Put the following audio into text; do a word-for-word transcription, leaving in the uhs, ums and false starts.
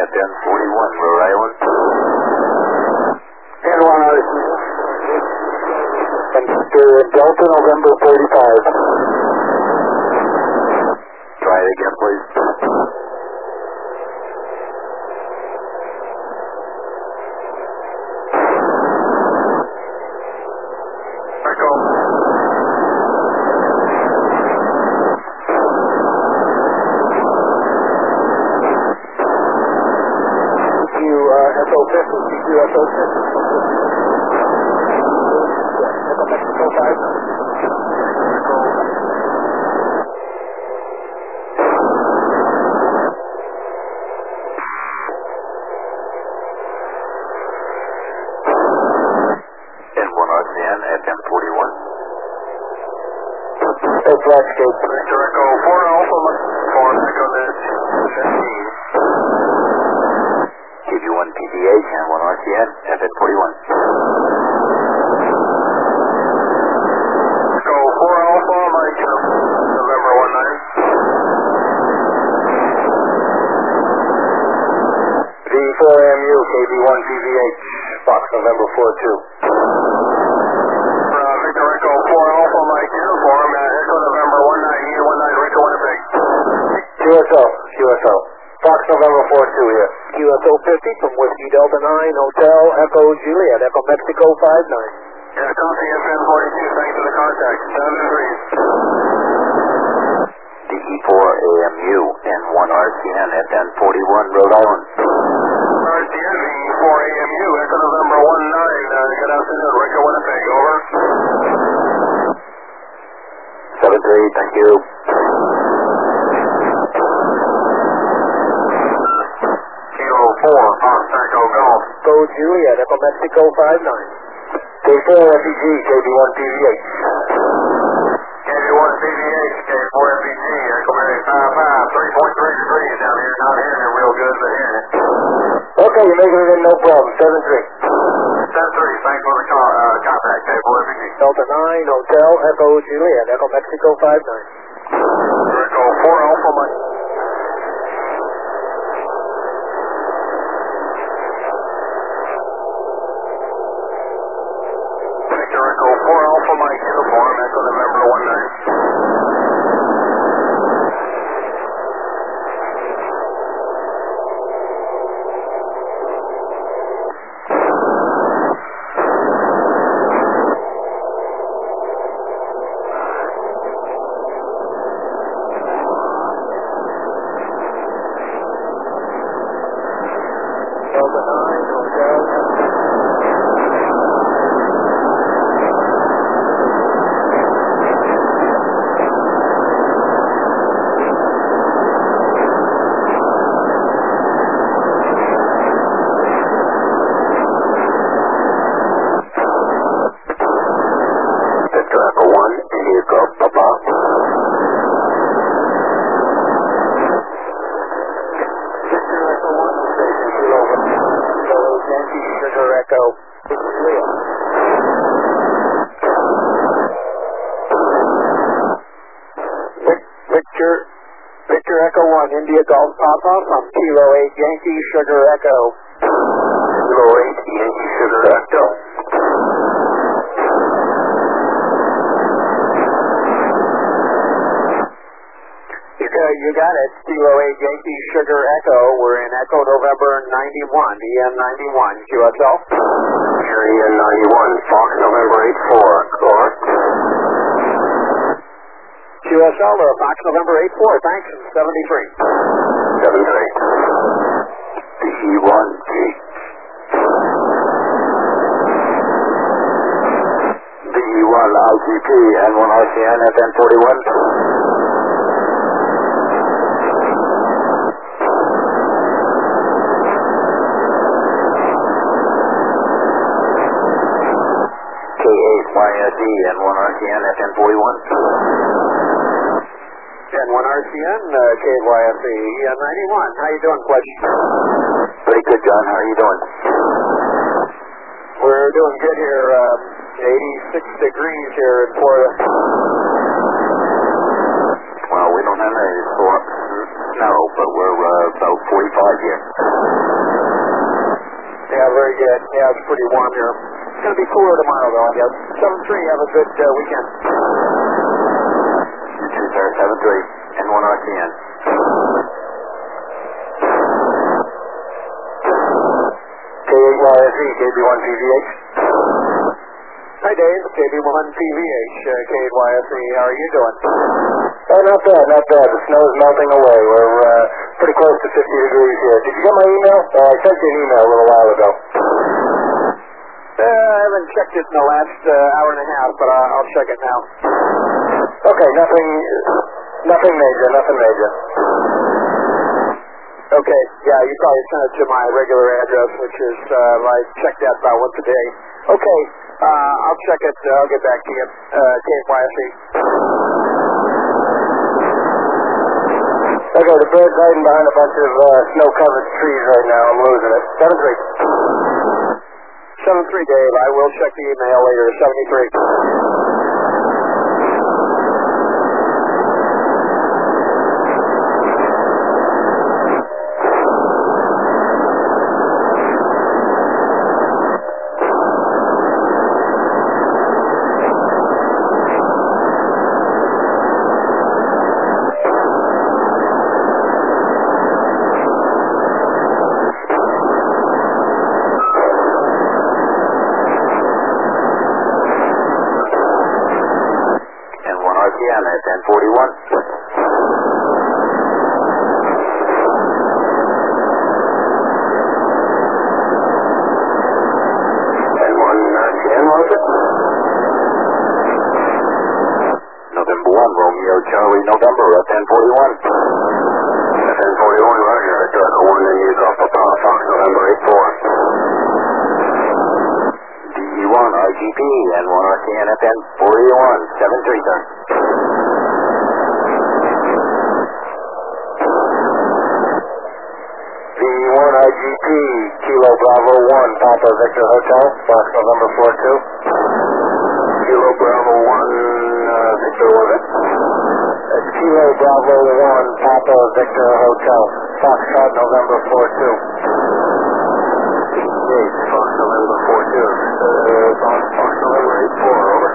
ten forty-one, Rhode Island. And one R C N. And Delta November thirty-five. Try it again, please. Echo. You, uh, Echo fifty, you Echo fifty. Echo Mexico five. And one R C N at ten forty-one. That's Blackscape. Victor Echo four Alpha, four Echo Mitch, fifteen. K V one P V H and one R C N at ten forty-one. Echo four Alpha, Mike, November one nine. V four M U, K V one P V H, Fox November four two. Uh, Victor Echo four Alpha, Mike, uniform, uh, Echo November one nine, E one nine, Rico Winnipeg. Q S L, Q S L. Fox November four two here. Q S O fifty from Whiskey Delta nine, Hotel Echo Juliet, Echo Mexico five nine. Yeah, copy F N forty-two, thanks for the contact, seven three. D E four A M U and one R C N at ten forty-one, Rhode Island. R C N V four A M U, Echo November one nine, uh, good afternoon, Rico Winnipeg, over. seven three, thank you. Kilo four, Fox Echo Golf. Go Juliet, Echo Mexico five nine. K four F E G, K V one P V H. K V one P V H, K four F E G, Echo Mary five five, three point three degrees down here, not hearing it real good, but hearing it. Okay, you're making it in, no problem, seven three. seven three, thanks for the call, uh, contact, K four F E G. Delta nine, Hotel Echo Juliet, Echo Mexico five nine. Echo four Alpha, Mike. Victor Echo four Alpha, Mike, uniform, Echo November one nine. Delta nine, Hotel Victor Echo one, India Golf, Papa. Victor Echo one, station Kilo Kilo Yankee Sugar Echo Leo. Vic- Victor Victor Echo one, India Golf Papa from Kilo eight Yankee Sugar Echo. Kilo eight, Yankee Sugar Echo. You got, you got it. Kilo eight Yankee Sugar Echo. We're in Echo November ninety-one, E M ninety-one, Q S L. Here, E N ninety-one, Fox November eight four, over. Q S L, uh, Fox November eight four, thanks, seventy-three. seven three. D E one G. D E one I G P and one R C N at ten forty-one. K eight Y S E and one R C N at ten forty-one. And one R C N, uh, K Y S E, E M ninety-one. How you doing, Question? Pretty good, John. How are you doing? We're doing good here, uh, eighty-six degrees here in Florida. Well, we don't have any storm, snow, but we're uh, about forty-five here. Yeah, very good. Yeah, it's pretty warm here. It's going to be cooler tomorrow, though, I guess. seven three, have a good uh, weekend. You too, sir. seven three, N one R C N. K eight Y S E, K B one P V H. Hi, Dave. K B one P V H, uh, K eight Y S E. How are you doing? Oh, not bad, not bad. The snow is melting away. We're uh, pretty close to fifty degrees here. Did you get my email? Uh, I sent you an email a little while ago. Uh, I haven't checked it in the last uh, hour and a half, but uh, I'll check it now. Okay, nothing, nothing major, nothing major. Okay, yeah, you probably sent it to my regular address, which is, uh, I check that about once a day. Okay, uh, I'll check it, uh, I'll get back to you. Uh, K Y S E. Okay, the bird's hiding behind a bunch of uh, snow-covered trees right now. I'm losing it. seven three. seven three, Dave. I will check the email later. seventy-three. At ten forty-one. N one R C N, was it? November one, Romeo Charlie, November at ten forty-one. At ten forty-one, Roger. I got a one in you, Golf Papa, Fox, November eight four. D E one, I G P, N one R C N at ten forty-one, seven three, sir. I G P, Kilo Bravo one, Papa Victor Hotel, Fox November four two. Kilo Bravo one, uh, Victor, was it? It's Kilo Bravo one, Papa Victor Hotel, Foxtrot November four two. Eight, Fox November four two. Uh, Fox, Fox November eight four, over.